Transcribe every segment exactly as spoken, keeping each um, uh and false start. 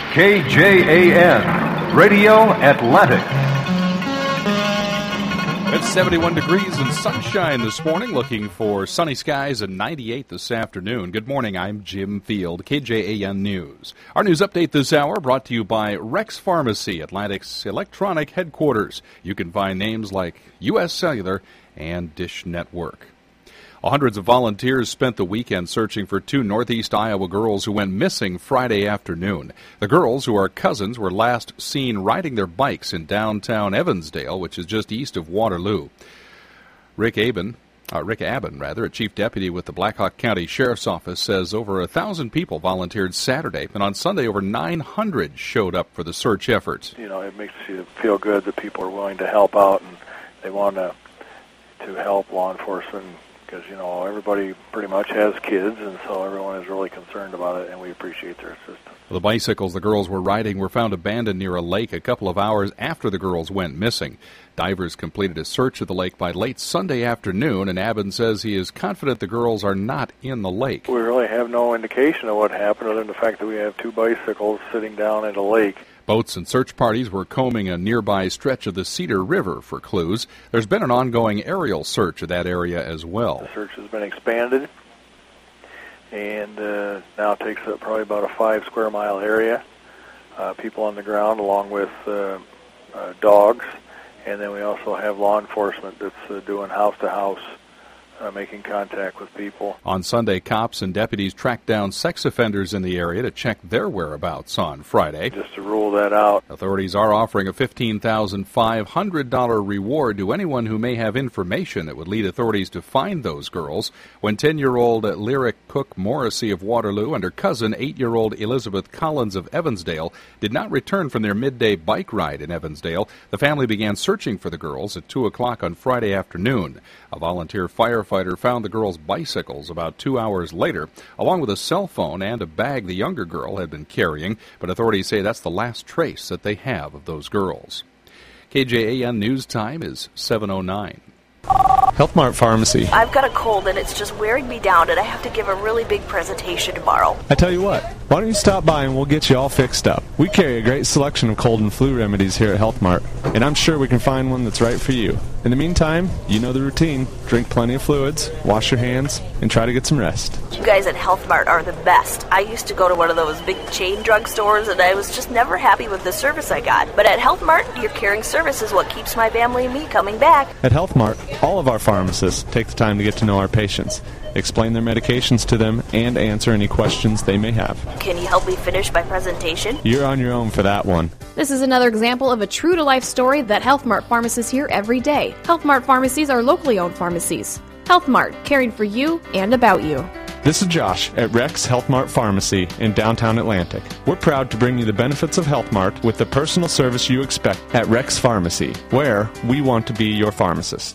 K J A N, Radio Atlantic. It's seventy-one degrees and sunshine this morning, looking for sunny skies and ninety-eight this afternoon. Good morning, I'm Jim Field, K J A N News. Our news update this hour brought to you by Rex Pharmacy, Atlantic's electronic headquarters. You can find names like U S Cellular and Dish Network. Hundreds of volunteers spent the weekend searching for two Northeast Iowa girls who went missing Friday afternoon. The girls, who are cousins, were last seen riding their bikes in downtown Evansdale, which is just east of Waterloo. Rick Aben, uh, Rick Aben, rather, a chief deputy with the Blackhawk County Sheriff's Office, says over a thousand people volunteered Saturday, and on Sunday over nine hundred showed up for the search efforts. You know, it makes you feel good that people are willing to help out and they want to to help law enforcement. Because, you know, everybody pretty much has kids, and so everyone is really concerned about it, and we appreciate their assistance. The bicycles the girls were riding were found abandoned near a lake a couple of hours after the girls went missing. Divers completed a search of the lake by late Sunday afternoon, and Aben says he is confident the girls are not in the lake. We really have no indication of what happened other than the fact that we have two bicycles sitting down in a lake. Boats and search parties were combing a nearby stretch of the Cedar River for clues. There's been an ongoing aerial search of that area as well. The search has been expanded, and uh, now takes up probably about a five square mile area. Uh, people on the ground along with uh, uh, dogs, and then we also have law enforcement that's uh, doing house to house. Uh, making contact with people. On Sunday, cops and deputies tracked down sex offenders in the area to check their whereabouts on Friday. Just to rule that out. Authorities are offering a fifteen thousand five hundred dollars reward to anyone who may have information that would lead authorities to find those girls. When ten-year-old Lyric Cook Morrissey of Waterloo and her cousin, eight-year-old Elizabeth Collins of Evansdale, did not return from their midday bike ride in Evansdale, the family began searching for the girls at two o'clock on Friday afternoon. A volunteer firefighter found the girls' bicycles about two hours later, along with a cell phone and a bag the younger girl had been carrying, but authorities say that's the last trace that they have of those girls. K J A N News Time is seven oh nine. Health Mart Pharmacy. I've got a cold and it's just wearing me down, and I have to give a really big presentation tomorrow. I tell you what, why don't you stop by and we'll get you all fixed up. We carry a great selection of cold and flu remedies here at Health Mart, and I'm sure we can find one that's right for you. In the meantime, you know the routine. Drink plenty of fluids, wash your hands, and try to get some rest. You guys at Health Mart are the best. I used to go to one of those big chain drugstores, and I was just never happy with the service I got. But at Health Mart, your caring service is what keeps my family and me coming back. At Health Mart, all of our pharmacists take the time to get to know our patients, explain their medications to them, and answer any questions they may have. Can you help me finish my presentation? You're on your own for that one. This is another example of a true-to-life story that Health Mart pharmacists hear every day. Health Mart pharmacies are locally owned pharmacies. Health Mart, caring for you and about you. This is Josh at Rex Health Mart Pharmacy in downtown Atlantic. We're proud to bring you the benefits of Health Mart with the personal service you expect at Rex Pharmacy, where we want to be your pharmacist.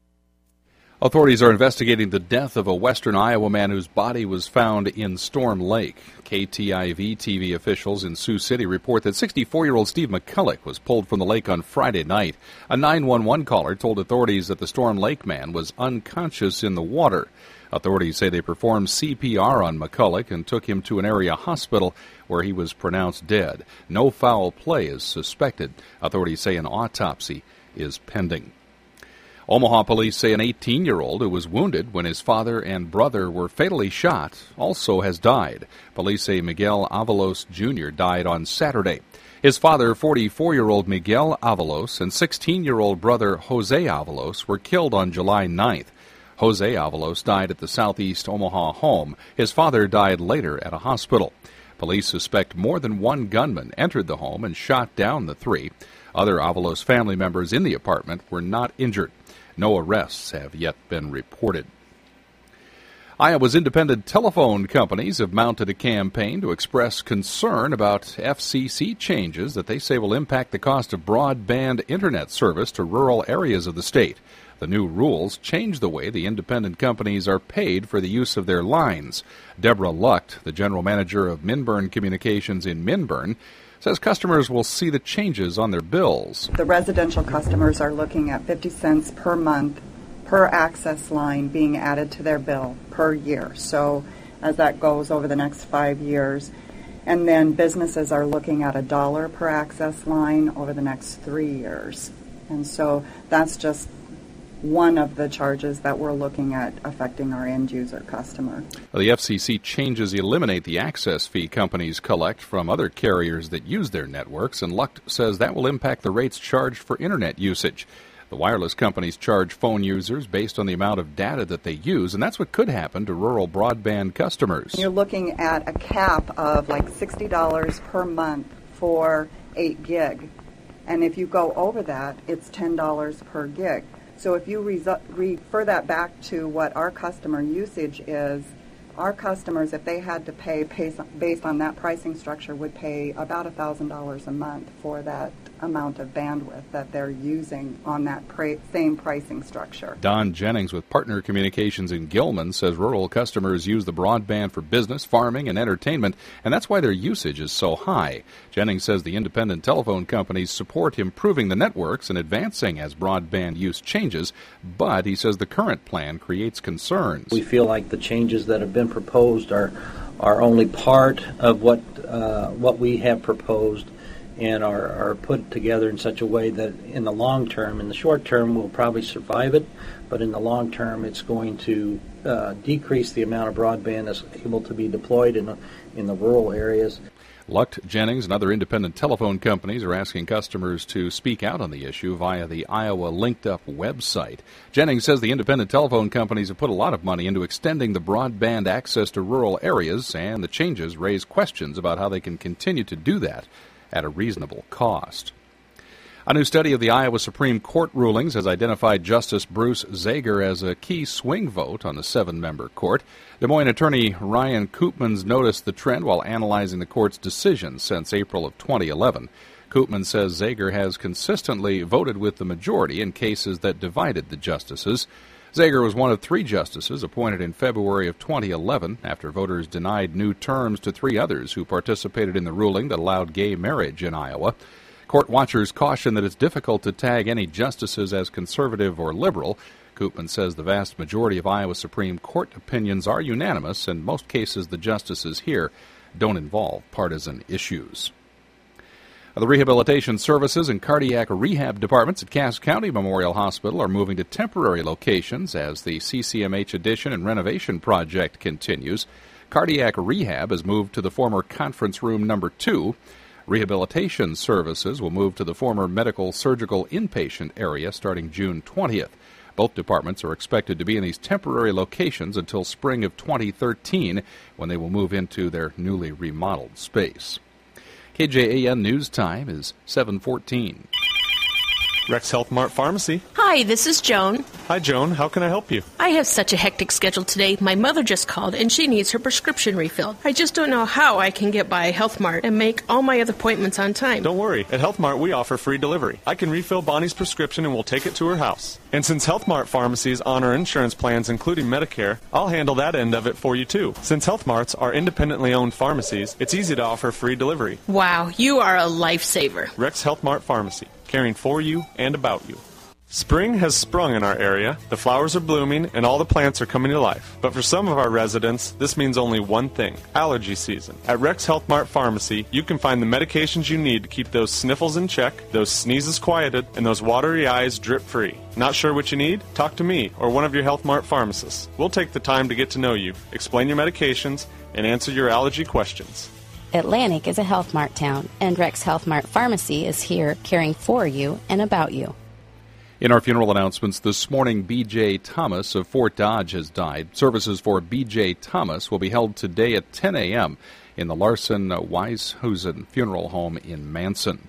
Authorities are investigating the death of a western Iowa man whose body was found in Storm Lake. K T I V T V officials in Sioux City report that sixty-four-year-old Steve McCulloch was pulled from the lake on Friday night. A nine one one caller told authorities that the Storm Lake man was unconscious in the water. Authorities say they performed C P R on McCulloch and took him to an area hospital where he was pronounced dead. No foul play is suspected. Authorities say an autopsy is pending. Omaha police say an eighteen-year-old who was wounded when his father and brother were fatally shot also has died. Police say Miguel Avalos Junior died on Saturday. His father, forty-four-year-old Miguel Avalos, and sixteen-year-old brother Jose Avalos were killed on July ninth. Jose Avalos died at the southeast Omaha home. His father died later at a hospital. Police suspect more than one gunman entered the home and shot down the three. Other Avalos family members in the apartment were not injured. No arrests have yet been reported. Iowa's independent telephone companies have mounted a campaign to express concern about F C C changes that they say will impact the cost of broadband internet service to rural areas of the state. The new rules change the way the independent companies are paid for the use of their lines. Deborah Lucht, the general manager of Minburn Communications in Minburn, says customers will see the changes on their bills. The residential customers are looking at fifty cents per month per access line being added to their bill per year. So as that goes over the next five years, And then businesses are looking at a dollar per access line over the next three years. And so that's just one of the charges that we're looking at affecting our end user customer. The F C C changes eliminate the access fee companies collect from other carriers that use their networks, and Lucht says that will impact the rates charged for internet usage. The wireless companies charge phone users based on the amount of data that they use, and that's what could happen to rural broadband customers. You're looking at a cap of like sixty dollars per month for eight gig. And if you go over that, it's ten dollars per gig. So if you resu- refer that back to what our customer usage is, our customers, if they had to pay based on that pricing structure, would pay about one thousand dollars a month for that amount of bandwidth that they're using on that pra- same pricing structure. Don Jennings with Partner Communications in Gilman says rural customers use the broadband for business, farming, and entertainment, and that's why their usage is so high. Jennings says the independent telephone companies support improving the networks and advancing as broadband use changes, but he says the current plan creates concerns. We feel like the changes that have been proposed are are only part of what uh, what we have proposed, and are, are put together in such a way that in the long term, in the short term, we'll probably survive it, but in the long term, it's going to uh, decrease the amount of broadband that's able to be deployed in, in the rural areas. Lucht, Jennings, and other independent telephone companies are asking customers to speak out on the issue via the Iowa Linked Up website. Jennings says the independent telephone companies have put a lot of money into extending the broadband access to rural areas, and the changes raise questions about how they can continue to do that at a reasonable cost. A new study of the Iowa Supreme Court rulings has identified Justice Bruce Zager as a key swing vote on the seven-member court. Des Moines attorney Ryan Koopmans noticed the trend while analyzing the court's decisions since April of twenty eleven. Koopman says Zager has consistently voted with the majority in cases that divided the justices. Zager was one of three justices appointed in February of twenty eleven after voters denied new terms to three others who participated in the ruling that allowed gay marriage in Iowa. Court watchers caution that it's difficult to tag any justices as conservative or liberal. Koopman says the vast majority of Iowa Supreme Court opinions are unanimous, and most cases the justices here don't involve partisan issues. The rehabilitation services and cardiac rehab departments at Cass County Memorial Hospital are moving to temporary locations as the C C M H addition and renovation project continues. Cardiac rehab has moved to the former conference room number two. Rehabilitation services will move to the former medical surgical inpatient area starting June twentieth. Both departments are expected to be in these temporary locations until spring of twenty thirteen, when they will move into their newly remodeled space. K J A N News Time is seven fourteen. Rex Health Mart Pharmacy. Hi, this is Joan. Hi, Joan. How can I help you? I have such a hectic schedule today. My mother just called, and she needs her prescription refilled. I just don't know how I can get by Health Mart and make all my other appointments on time. Don't worry. At Health Mart, we offer free delivery. I can refill Bonnie's prescription, and we'll take it to her house. And since Health Mart pharmacies honor insurance plans, including Medicare, I'll handle that end of it for you, too. Since Health Marts are independently owned pharmacies, it's easy to offer free delivery. Wow, you are a lifesaver. Rex Health Mart Pharmacy, caring for you and about you. Spring has sprung in our area, the flowers are blooming, and all the plants are coming to life. But for some of our residents, this means only one thing: allergy season. At Rex Health Mart Pharmacy, you can find the medications you need to keep those sniffles in check, those sneezes quieted, and those watery eyes drip-free. Not sure what you need? Talk to me or one of your Health Mart pharmacists. We'll take the time to get to know you, explain your medications, and answer your allergy questions. Atlantic is a Health Mart town, and Rex Health Mart Pharmacy is here caring for you and about you. In our funeral announcements this morning, B J Thomas of Fort Dodge has died. Services for B J Thomas will be held today at ten a.m. in the Larson Weishusen Funeral Home in Manson.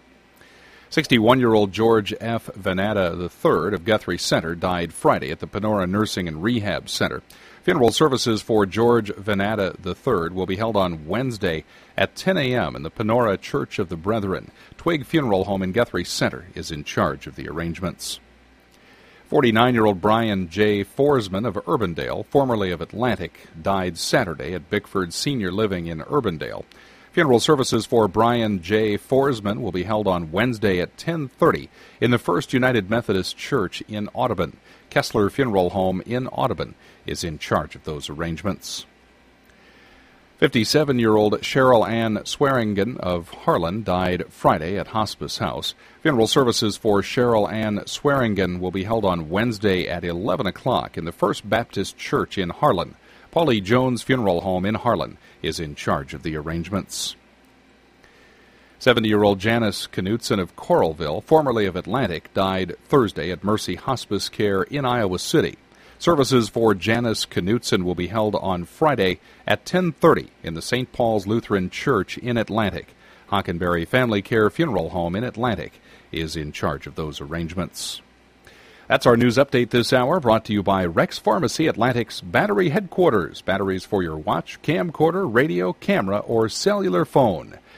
sixty-one-year-old George F. Venata the third of Guthrie Center died Friday at the Panora Nursing and Rehab Center. Funeral services for George Venata the third will be held on Wednesday at ten a.m. in the Panora Church of the Brethren. Twig Funeral Home in Guthrie Center is in charge of the arrangements. forty-nine-year-old Brian J. Forsman of Urbandale, formerly of Atlantic, died Saturday at Bickford Senior Living in Urbandale. Funeral services for Brian J. Forsman will be held on Wednesday at ten thirty in the First United Methodist Church in Audubon. Kessler Funeral Home in Audubon is in charge of those arrangements. fifty-seven-year-old Cheryl Ann Swearingen of Harlan died Friday at Hospice House. Funeral services for Cheryl Ann Swearingen will be held on Wednesday at eleven o'clock in the First Baptist Church in Harlan. Paulie Jones Funeral Home in Harlan is in charge of the arrangements. seventy-year-old Janice Knutson of Coralville, formerly of Atlantic, died Thursday at Mercy Hospice Care in Iowa City. Services for Janice Knutson will be held on Friday at ten thirty in the Saint Paul's Lutheran Church in Atlantic. Hockenberry Family Care Funeral Home in Atlantic is in charge of those arrangements. That's our news update this hour, brought to you by Rex Pharmacy, Atlantic's battery headquarters. Batteries for your watch, camcorder, radio, camera, or cellular phone.